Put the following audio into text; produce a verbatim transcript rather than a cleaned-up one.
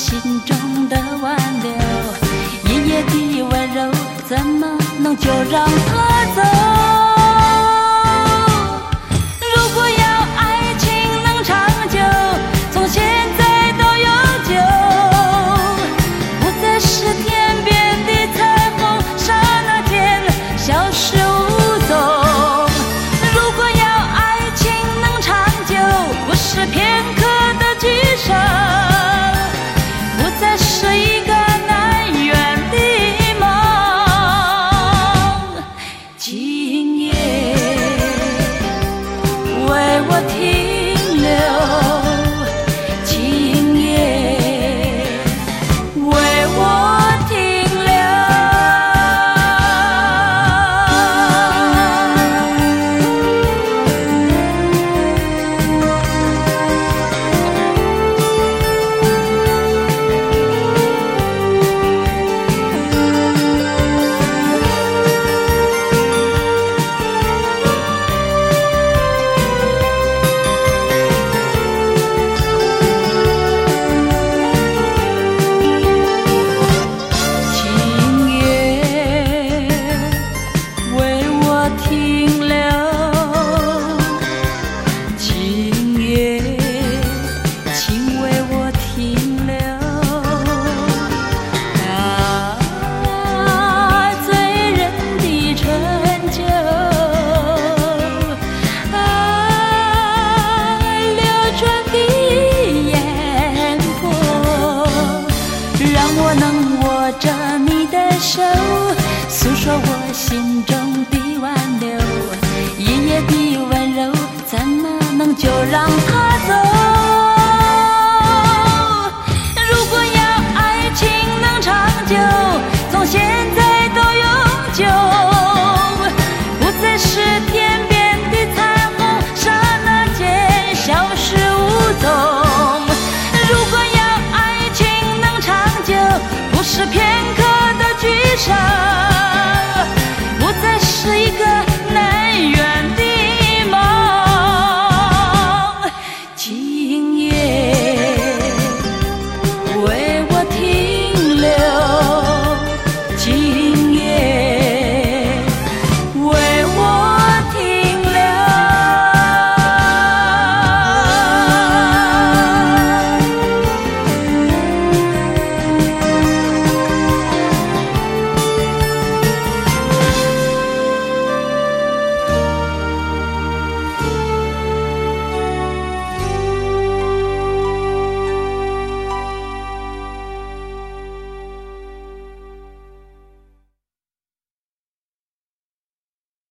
心中的挽留，夜夜的温柔怎么能就让它走？如果要爱情能长久，从现在到永久，不再是天边的彩虹，刹那间消失无踪。如果要爱情能长久，不是片刻的聚首，不再是一个难圆的梦。今夜为我停留，今夜为我停留。我能握着你的手，诉说我心中的挽留，夜夜的温柔怎么能就让它